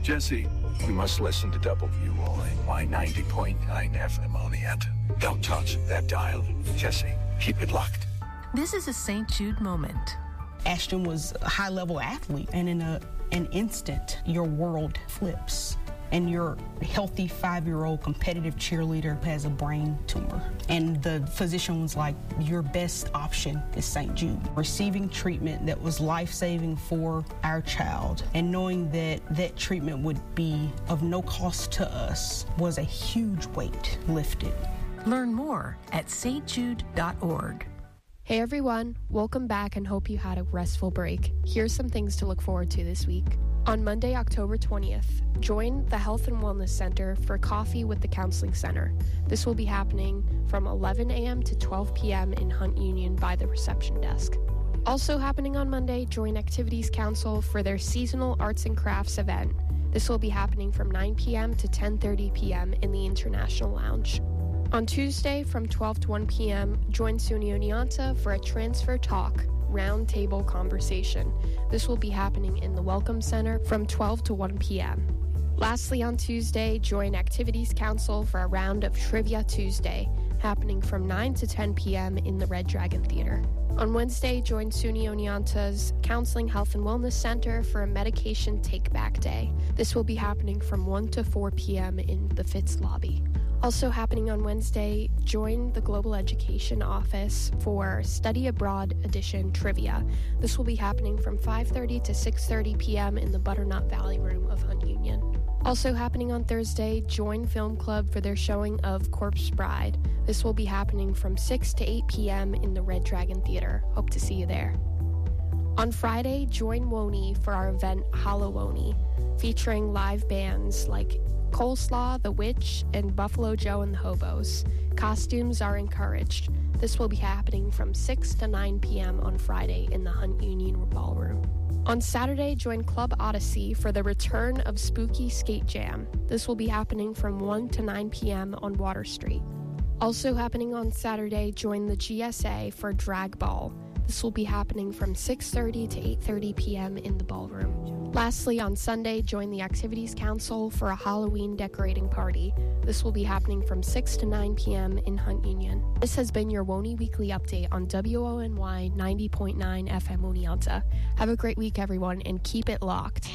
Jesse, you must listen to WOAY 90.9 FM Oneonta. Don't touch that dial. Jesse, keep it locked. This is a St. Jude moment. Ashton was a high-level athlete, and in an instant, your world flips. And your healthy 5-year-old competitive cheerleader has a brain tumor. And the physician was like, your best option is St. Jude. Receiving treatment that was life-saving for our child and knowing that that treatment would be of no cost to us was a huge weight lifted. Learn more at stjude.org. Hey everyone, welcome back and hope you had a restful break. Here's some things to look forward to this week. On Monday, October 20th, join the Health and Wellness Center for Coffee with the Counseling Center. This will be happening from 11 a.m. to 12 p.m. in Hunt Union by the reception desk. Also happening on Monday, join Activities Council for their seasonal arts and crafts event. This will be happening from 9 p.m. to 10:30 p.m. in the International Lounge. On Tuesday from 12 to 1 p.m., join SUNY Oneonta for a Transfer Talk roundtable conversation. This will be happening in the Welcome Center from 12 to 1 p.m. Lastly, on Tuesday, join Activities Council for a round of Trivia Tuesday, happening from 9 to 10 p.m. in the Red Dragon Theater. On Wednesday, join SUNY Oneonta's Counseling Health and Wellness Center for a Medication Take-Back Day. This will be happening from 1 to 4 p.m. in the Fitz lobby. Also happening on Wednesday, join the Global Education Office for Study Abroad Edition Trivia. This will be happening from 5:30 to 6:30 p.m. in the Butternut Valley Room of Hunt Union. Also happening on Thursday, join Film Club for their showing of Corpse Bride. This will be happening from 6 to 8 p.m. in the Red Dragon Theater. Hope to see you there. On Friday, join WONI for our event Hallowoni, featuring live bands like Coleslaw, The Witch, and Buffalo Joe and the Hobos. Costumes are encouraged. This will be happening from 6 to 9 p.m. on Friday in the Hunt Union Ballroom. On Saturday, join Club Odyssey for the return of Spooky Skate Jam. This will be happening from 1 to 9 p.m. on Water Street. Also happening on Saturday, join the GSA for Drag Ball. This will be happening from 6:30 to 8:30 p.m. in the ballroom. Lastly, on Sunday, join the Activities Council for a Halloween decorating party. This will be happening from 6 to 9 p.m. in Hunt Union. This has been your WONI Weekly Update on WONY 90.9 FM Oneonta. Have a great week, everyone, and keep it locked.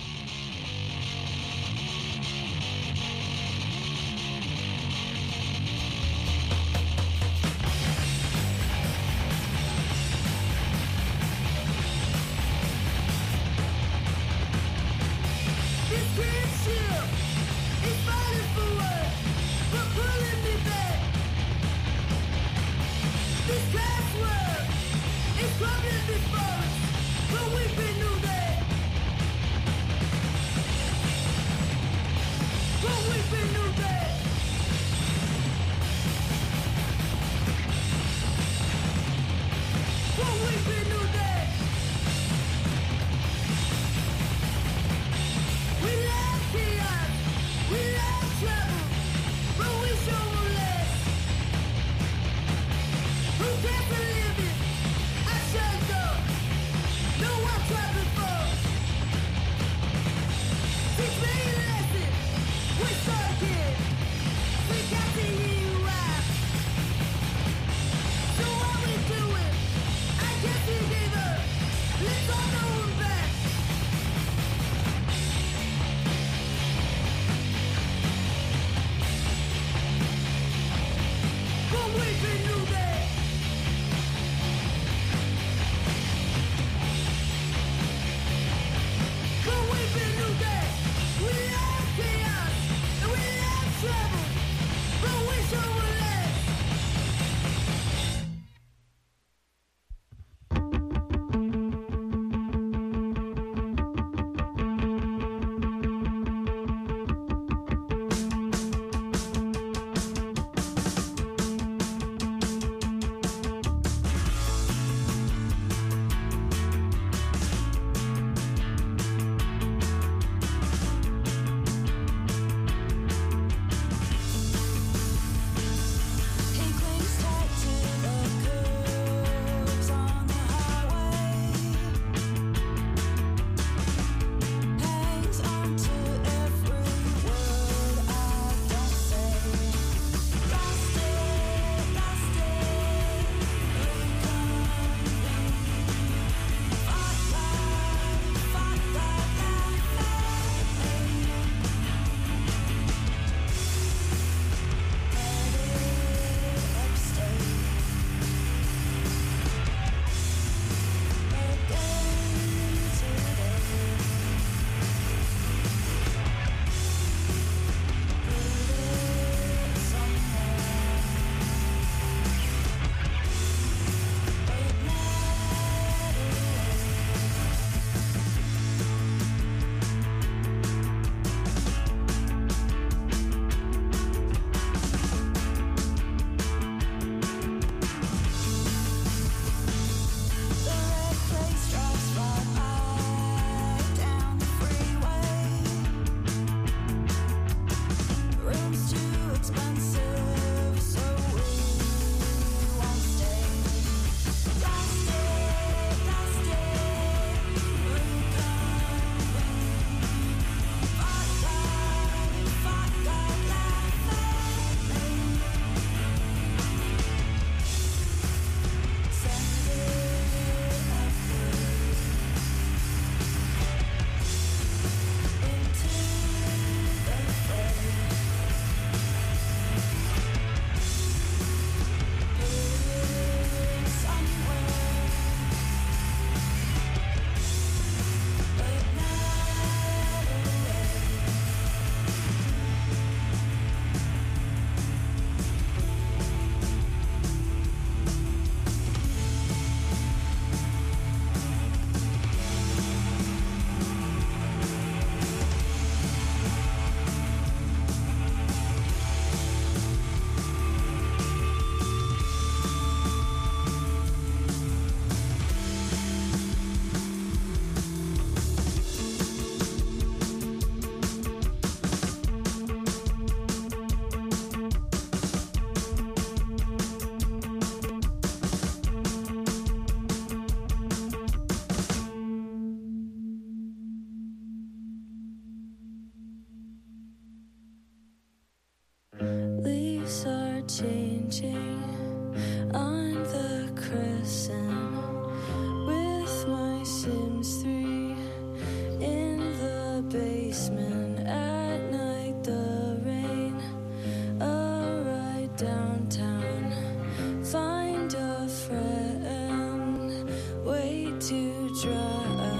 changing on the crescent with my Sims 3 in the basement at night. The rain, a ride downtown, find a friend, way to dry.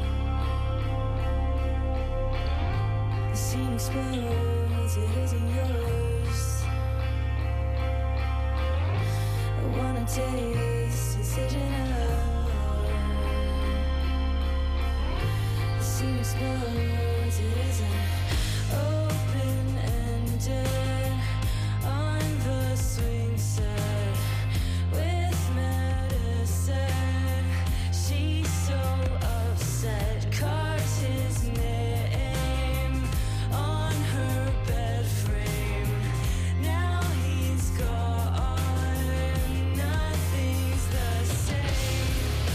The scene explodes, it isn't yours. I wanna taste decision out. The scene explodes, it isn't open-ended on the swing set with medicine. She's so upset, carves his name on her bed frame. Now he's gone, nothing's the same.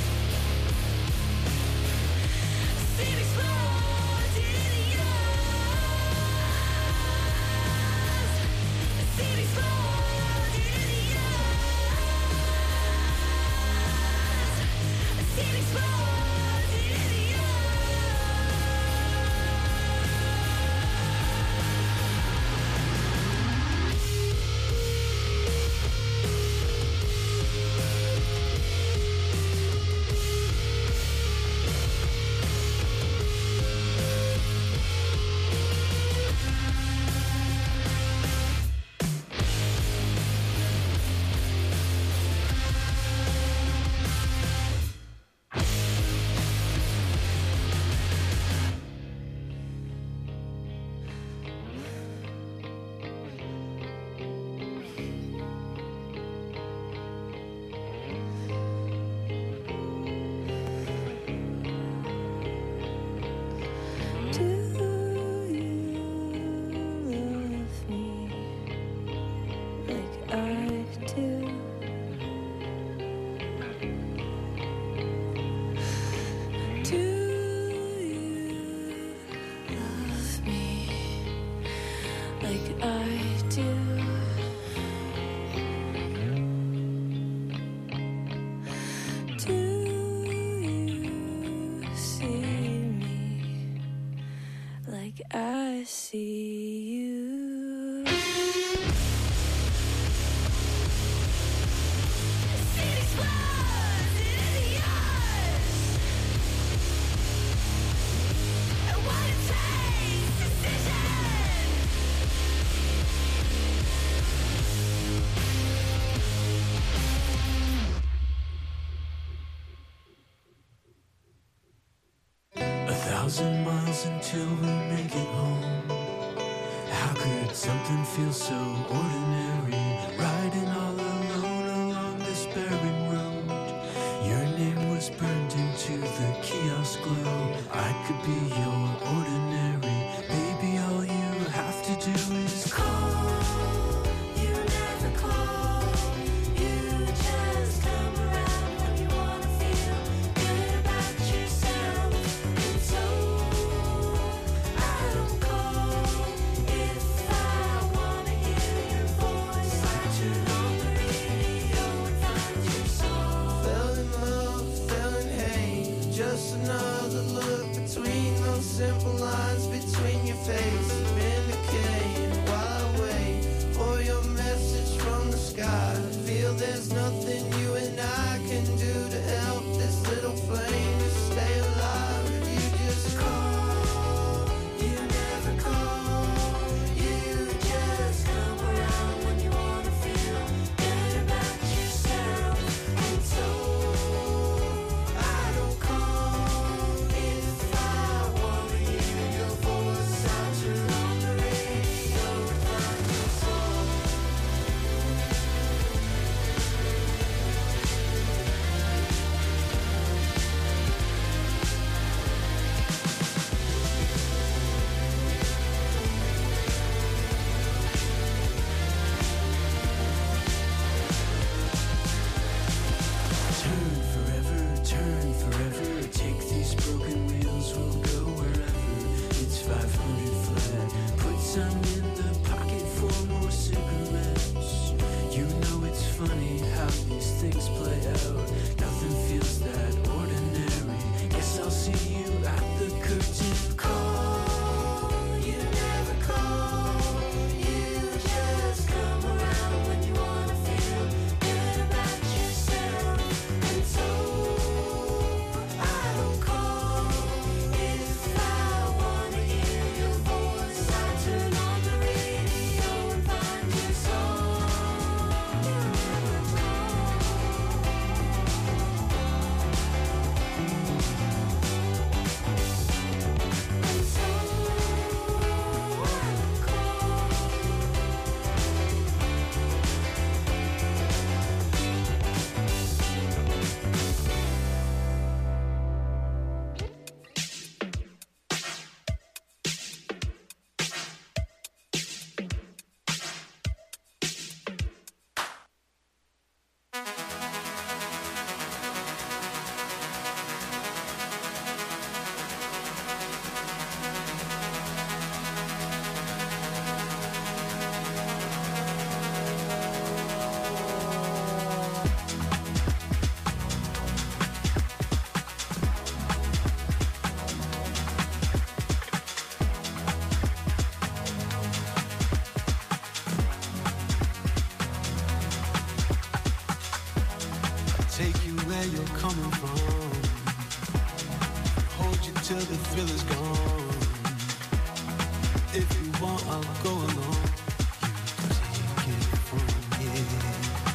Scene explodes in yours. Scene explodes in yours. Scene explodes in Do you love me like I do? Do you love me like I do? Do you see me like I see you? Scene explodes in yours. I wanna taste decision. A thousand miles until we make it home. How could something feel so ordinary? Riding all alone along this barren road. Your name was burned into the kiosk glow. I could be your ordinary. Baby, all you have to do is call. You never call. You just come around when you wanna feel good about yourself. And so I don't call if I wanna hear your voice. I turn on the radio and find your song. Fell in love, fell in hate. Just another look between those simple lines between your face. Been decaying. coming from. Hold you till the thrill is gone. If you want, I'll go along. You take it from here.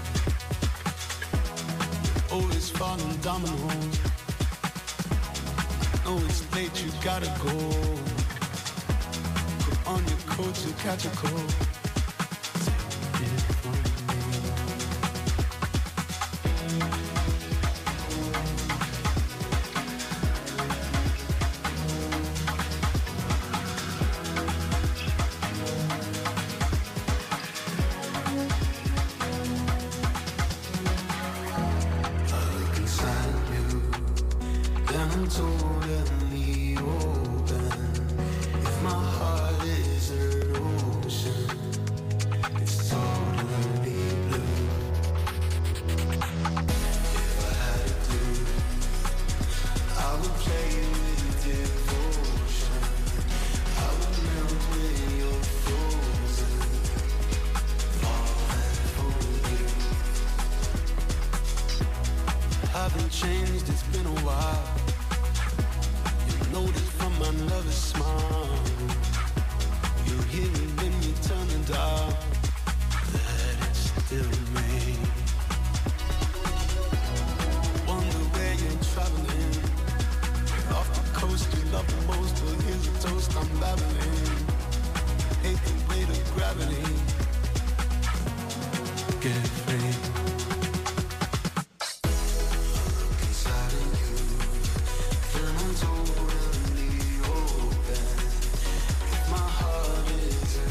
Always falling dominoes. No, it's late, you gotta go. Put on your coat to catch a cold. Take it from me. I look inside you, then I'm totally open. If my heart is an ocean, it's totally blue. If I had it to, I would play with devotion. I would melt when you're frozen, falling for you. Haven't changed, it's been a while. You notice from my nervous smile. You hear it when you turn the dial, that it's still me. Wonder where you're traveling. Off the coast you love the most, but here's a toast I'm babbling. Hate the weight of gravity. Get free. Inside of you, then I'm totally open. If my heart is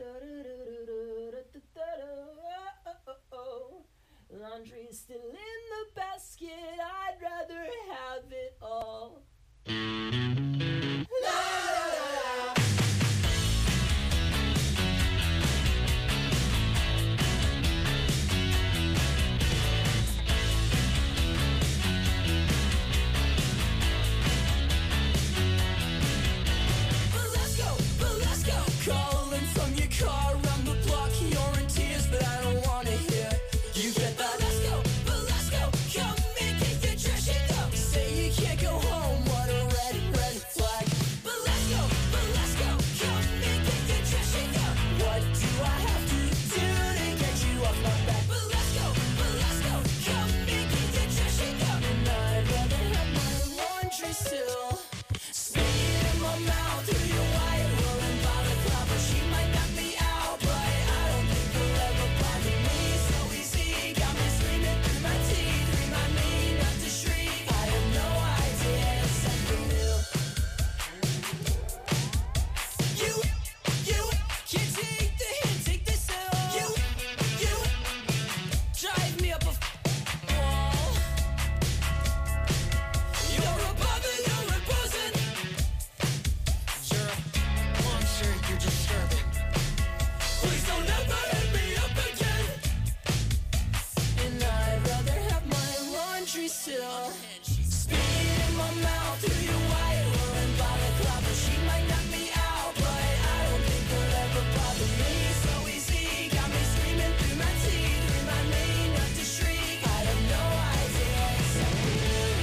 Laundry's still in the basket. I'd rather have it all. But let's go. Calling from your car around the block. You're in tears, but I don't wanna hear. You get that? But let's go. Come and get your trash and go. Say you can't go home. What a red flag. But let's go. Come and get your trash and go. What do I have to do to get you off my back? But let's go. Come and get your trash and go. And I'd rather have my laundry still. Spit in my mouth through your white woolen balaclava. She might knock me out, but I don't think it'll ever bother me. So easy, got me screaming through my teeth. Remind me not to shriek. I have no idea something new. You can't take the hint, take this L. You drive me up a wall. You're a bother, you're imposing. You're a monster, you're disturbing. Please don't ever hit me up again. And I'd rather have my laundry still. Spit in my mouth through your white woolen balaclava. She might knock me out, but I don't think it'll ever bother me. So easy, got me screaming through my teeth. Remind me not to shriek. I have no idea something new.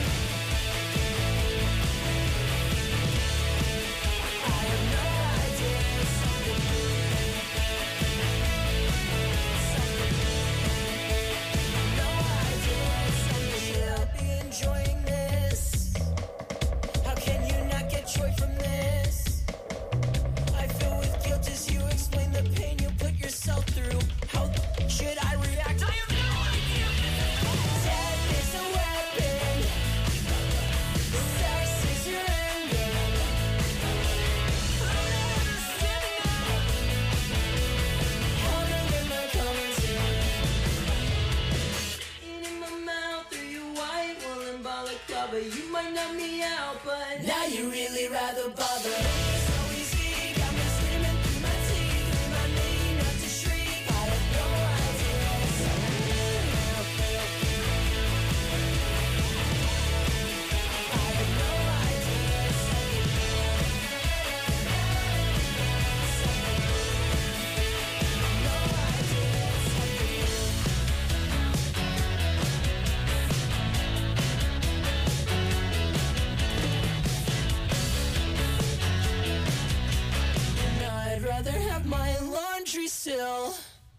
I have no idea something new. No idea something new. I'll be enjoying this. How can you not get joy from this? I feel with guilt as you explain the pain you put yourself through. How should I react? I have no idea. Death is a weapon. Sex is your ending. I'm not understanding now. Harder than my common sense. In my mouth through your white woolen balaclava. You might knock me out, but now you really rather bother. So easy, got me screaming through my teeth. Remind me not to shriek. I have no idea something new. I have no idea something new. No idea something new. And I'd rather have my laundry still.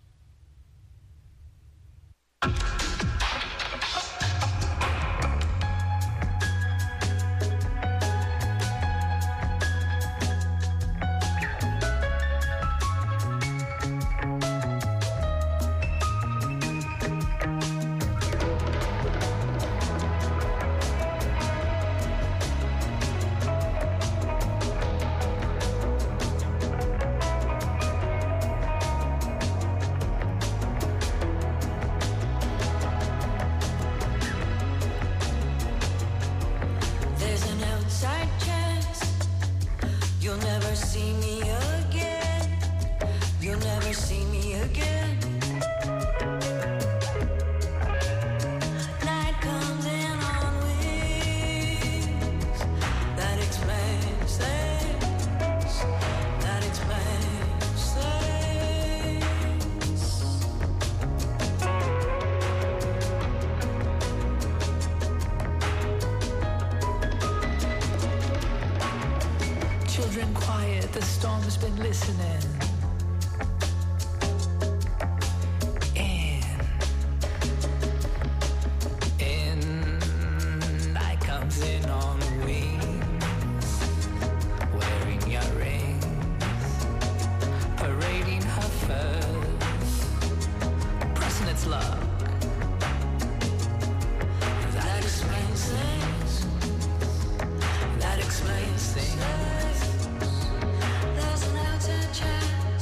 There's an outside chance you'll never see me again. You'll never see me again. Night comes in on wings. That explains things. That explains things. Children quiet, the storm's been listening. In, night comes in on wings, wearing your rings, parading her furs, pressing its luck. That explains things. That explains things. There's an outside chance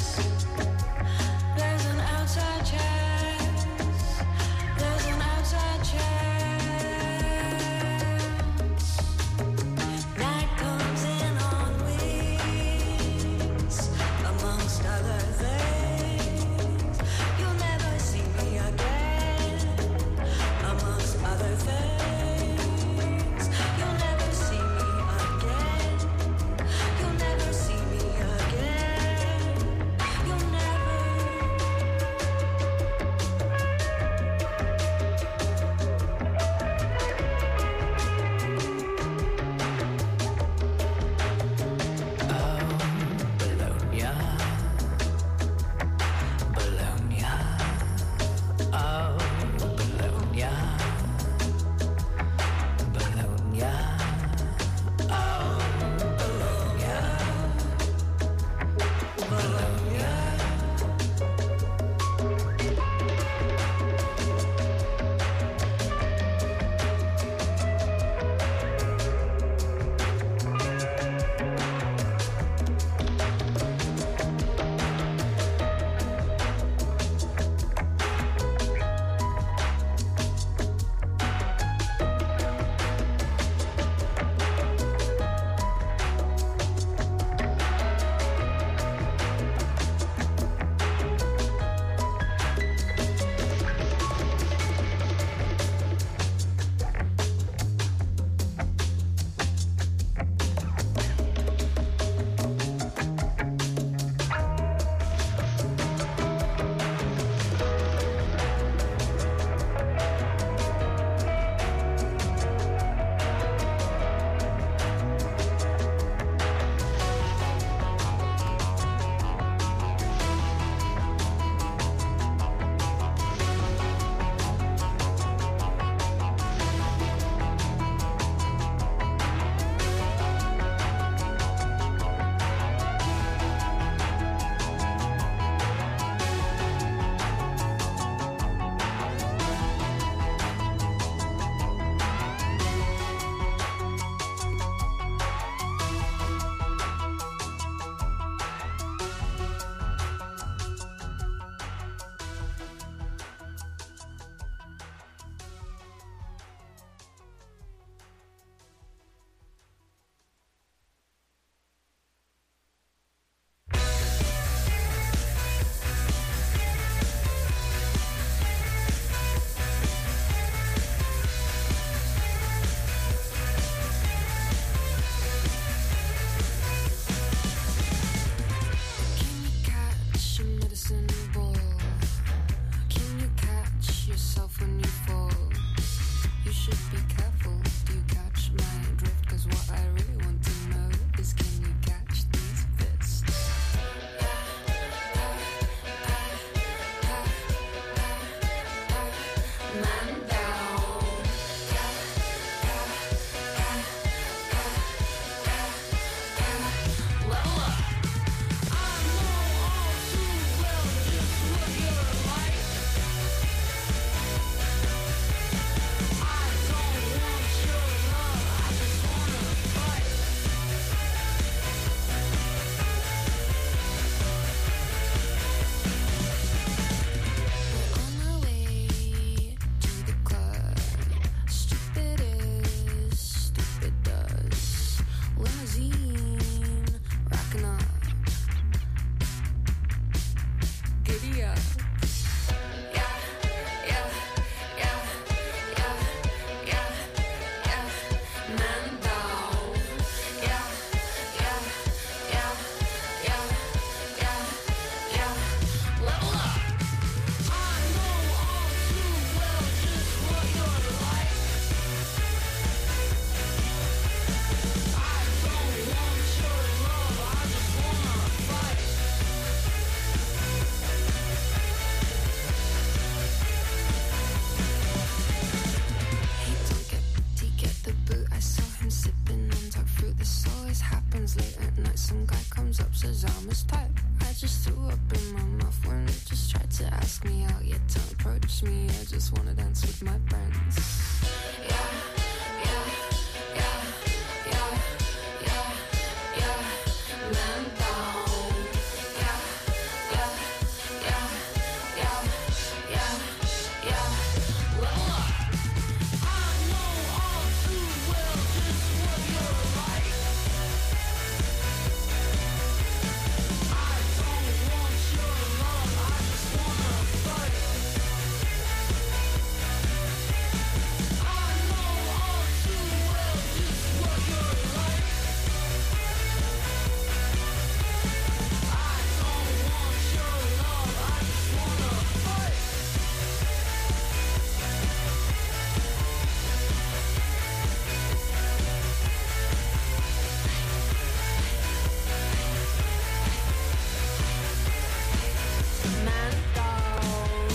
promise type. I just threw up in my mouth when it just tried to ask me out. Yet don't approach me, I just wanna dance with my friends. Yeah, yeah, yeah, yeah, yeah, yeah, man down. Yeah, yeah, yeah, yeah, yeah, yeah. Well, I know all too well just what you're like. I don't want your love, I just wanna fight. I know all too well just what you're like. I don't want your love, I just wanna fight. Man down.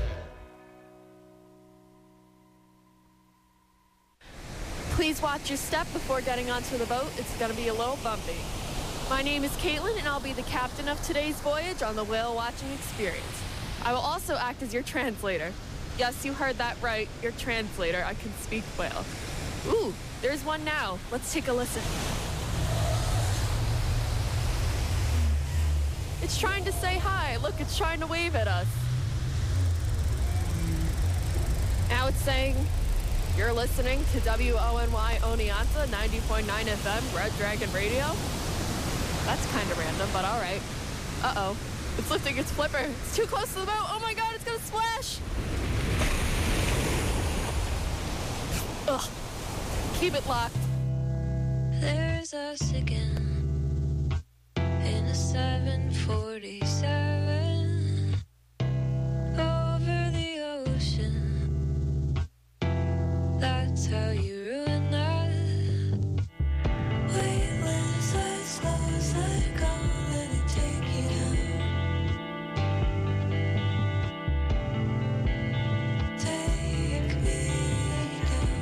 Please watch your step before getting onto the boat. It's going to be a little bumpy. My name is Caitlin, and I'll be the captain of today's voyage on the whale watching experience. I will also act as your translator. Yes, you heard that right. Your translator. I can speak whale. Ooh, there's one now. Let's take a listen. It's trying to say hi. Look, it's trying to wave at us. Now it's saying, you're listening to WONY Oneonta 90.9 FM, Red Dragon Radio. That's kind of random, but all right. Uh-oh. It's lifting its flipper. It's too close to the boat. Oh my God, it's gonna splash. Ugh. Keep it locked. There's us again in a 747 over the ocean. That's how you ruin that. Wait, when the side slows like I'll let it take you down. Take me down.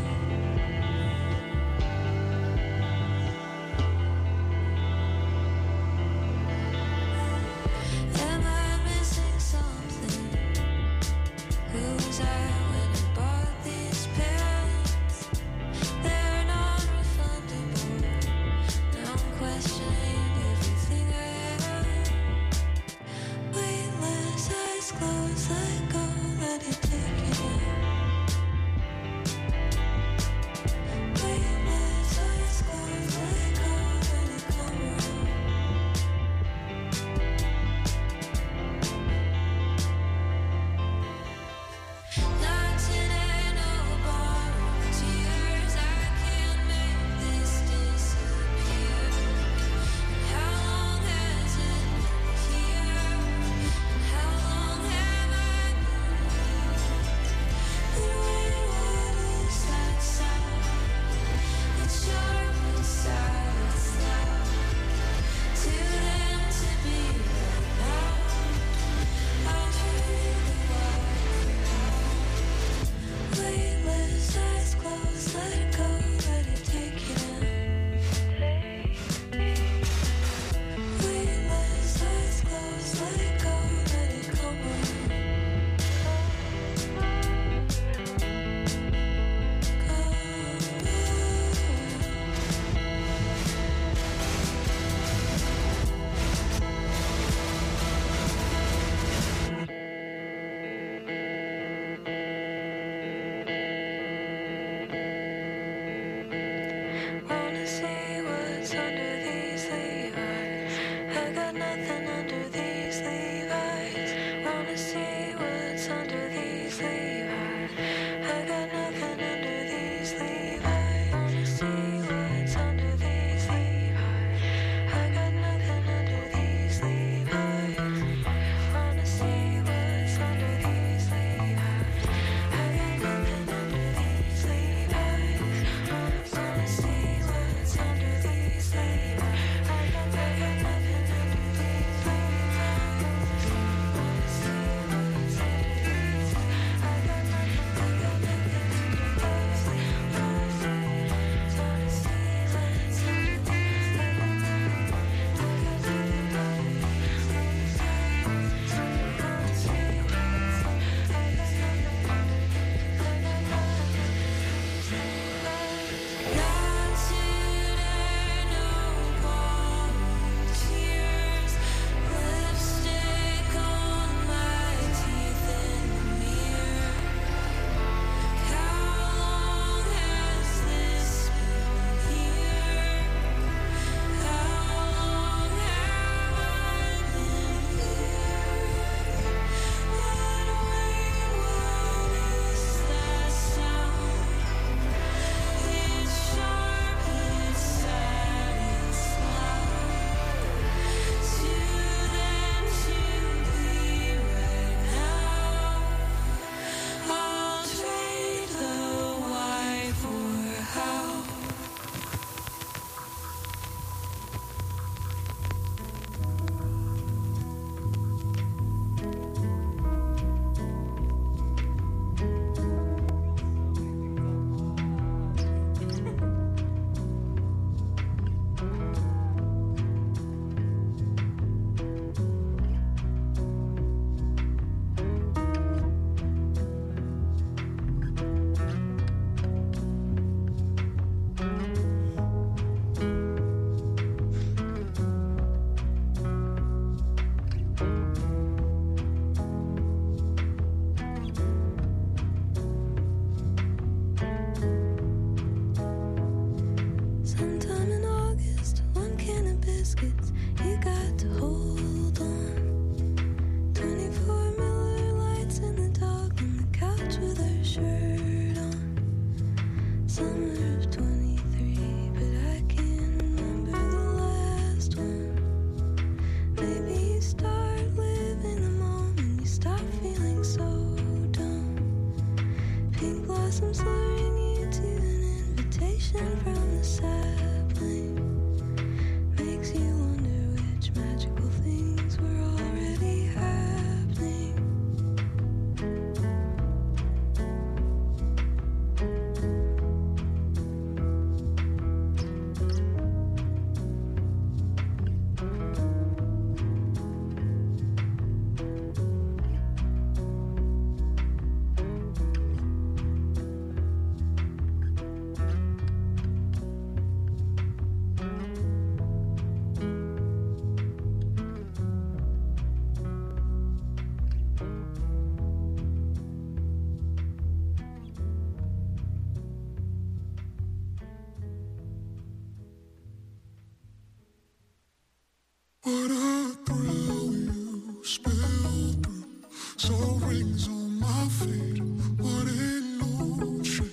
What a thrill you spill through. Soul rings on my feet. What emotion?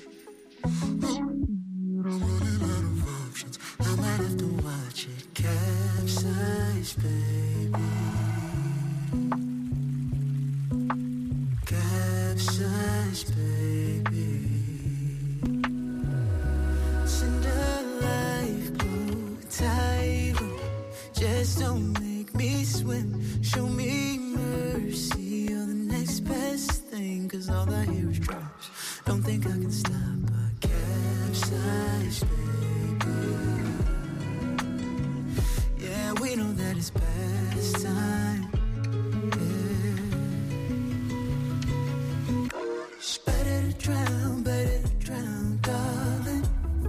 I'm running out of options. I might have to watch it capsize, baby. Capsize, baby. Send a lifeboat, typhoon. Just don't make me swim. Show me mercy. You're the next best thing. 'Cause all I hear is drops. Don't think I can stop a capsize, baby. Yeah, we know that it's past time. Yeah. It's better to drown, darling.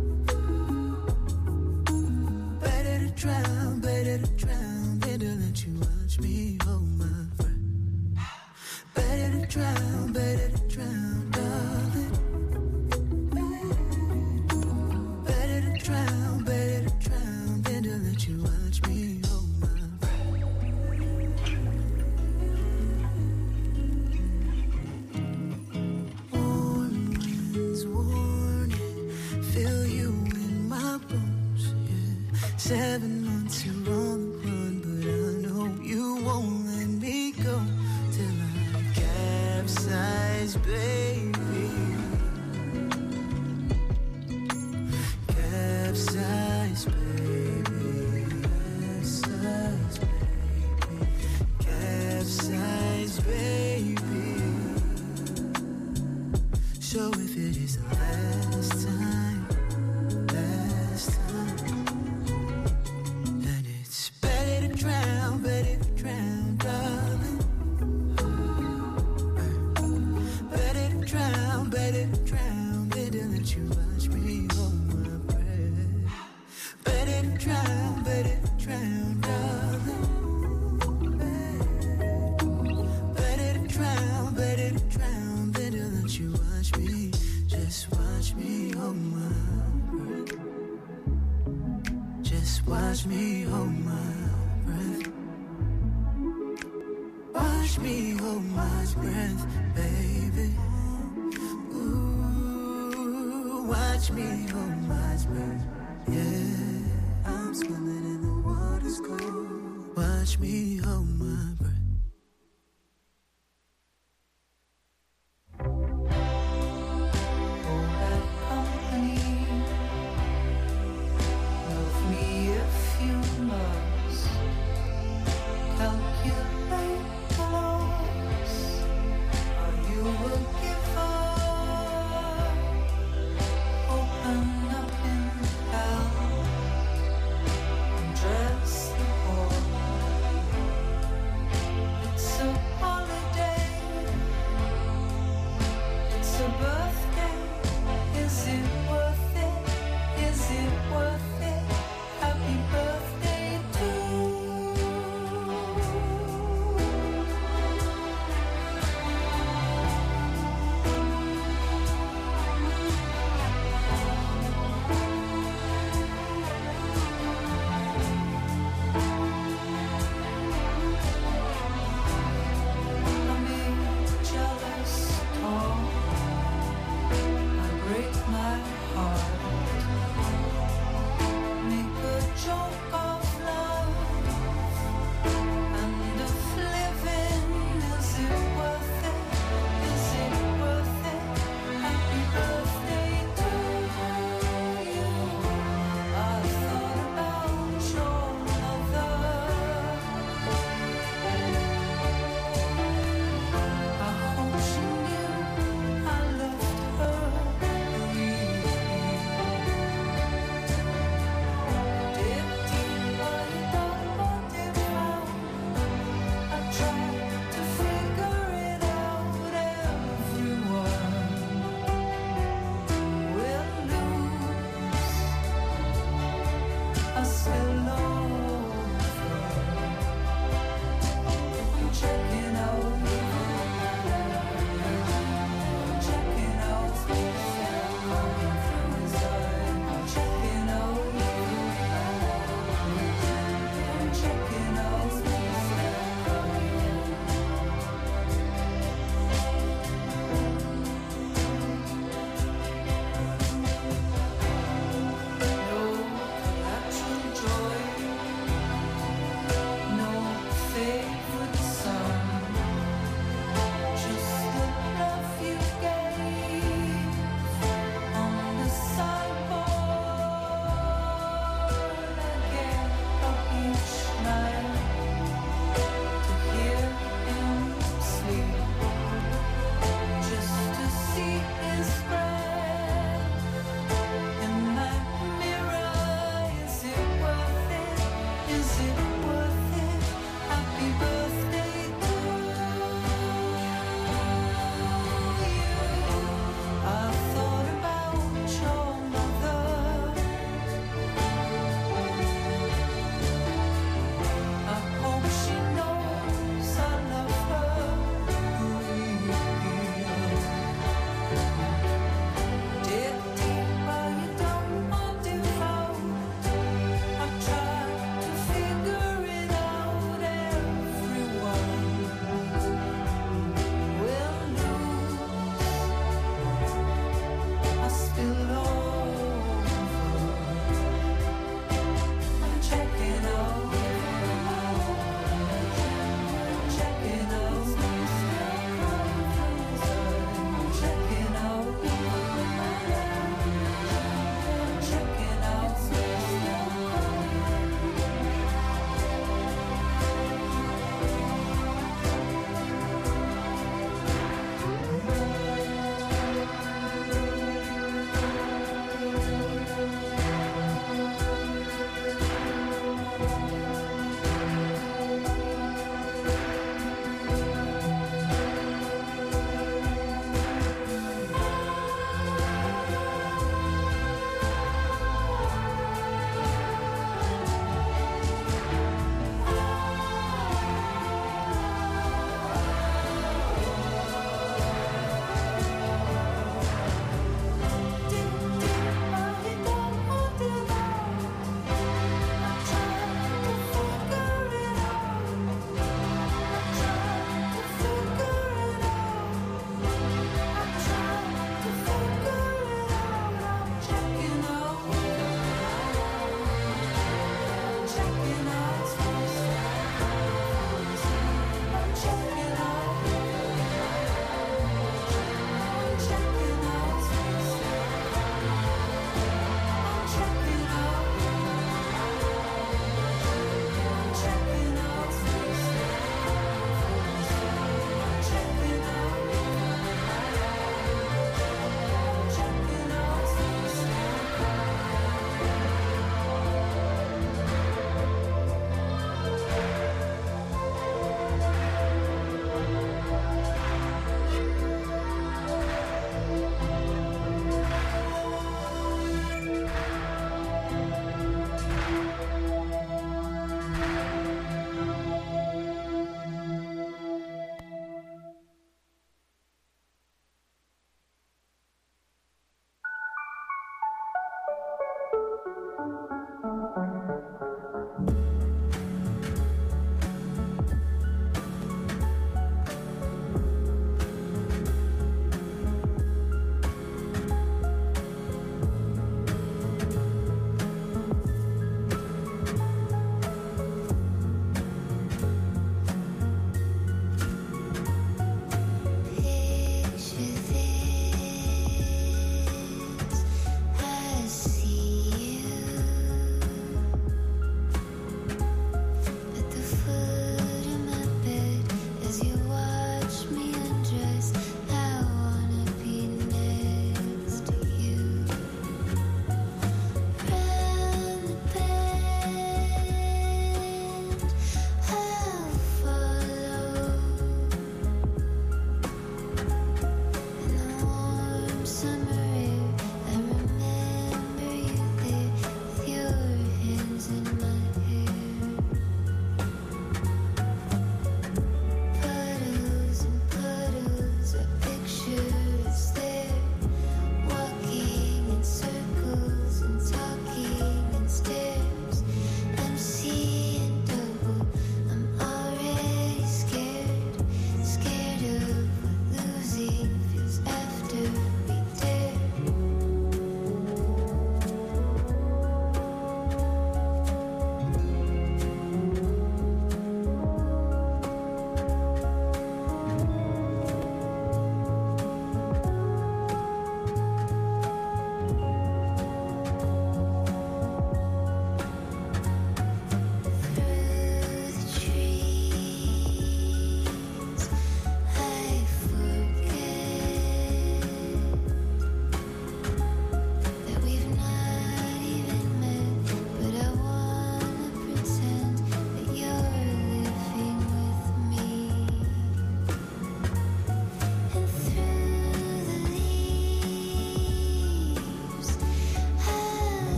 Better to drown than to let you watch me hold my breath. Better to drown, darling. Better to drown than to let you watch me hold my breath. Warm winds warning, feel you in my bones, yeah. 7 months you're on the run, but I know you won't let me go till I capsize, baby. Capsize, baby. Capsize, baby. Capsize, baby. So if it is the last time, then it's better to drown, darling. Better to drown than to let you watch me hold my breath. Better to drown, darling. Better to drown than to let you watch me, just watch me hold my breath. Just watch me hold my breath. Watch me hold my breath, baby. Ooh, watch me hold my breath. Yeah, I'm swimming in the water's cold. Watch me hold my breath. Checking out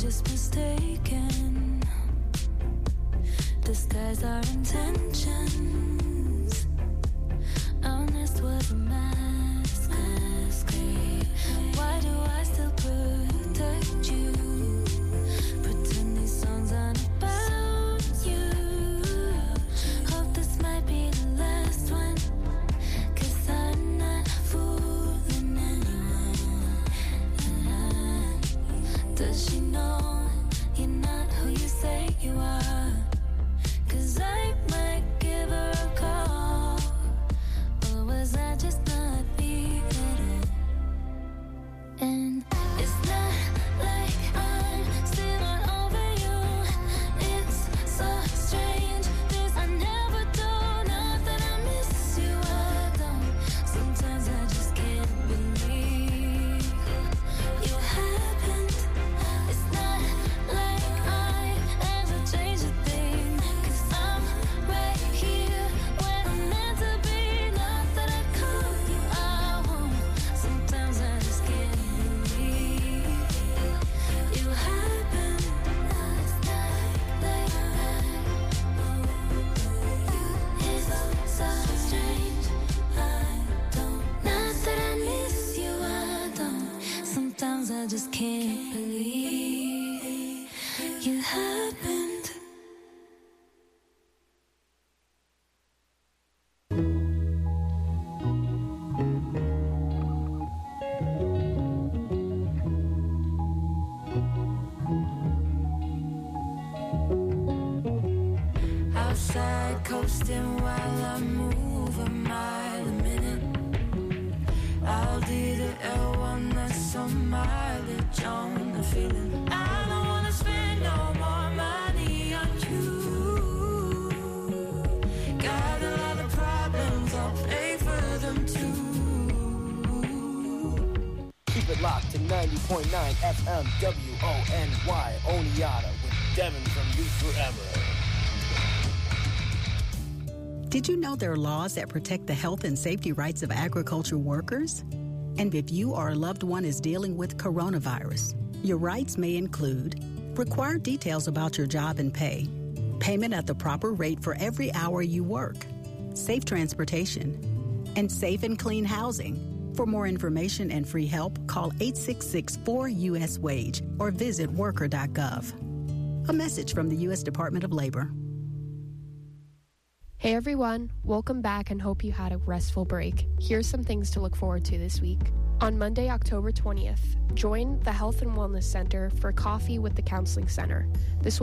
just mistaken. Disguise our intentions. Honest was a mask. Why do I still protect you? Pretend these songs aren't about you. Hope this might be the last one, 'cause I'm not fooling anyone. Does she know you're not who you say you are? 'Cause I might give her a call. Or was I just not being it? And it's not like I'm still not over you. It's so strange, 'cause I never do. Not that I miss you, I don't. Sometimes I just can't believe you happened. It's not like I ever changed a thing, 'cause I'm right here where I'm meant to be. Not that I call you, I won't. Sometimes I just can't believe you happened. It's not like it's so strange, I don't. Not that I miss you, I don't. Sometimes I just can't believe you happened. Outside coasting while I move a mile a minute. I'll do the L1, that's some mileage on the feeling. I don't wanna spend no more money on you. Got a lot of problems, I'll pay for them too. Keep it locked to 90.9 FM WONY Oneata with Devin from Youth Forever. Did you know there are laws that protect the health and safety rights of agriculture workers? And if you or a loved one is dealing with coronavirus, your rights may include required details about your job and pay, payment at the proper rate for every hour you work, safe transportation, and safe and clean housing. For more information and free help, call 866-4US-WAGE or visit worker.gov. A message from the U.S. Department of Labor. Hey everyone, welcome back and hope you had a restful break. Here's some things to look forward to this week. On Monday, October 20th, join the Health and Wellness Center for Coffee with the Counseling Center. This will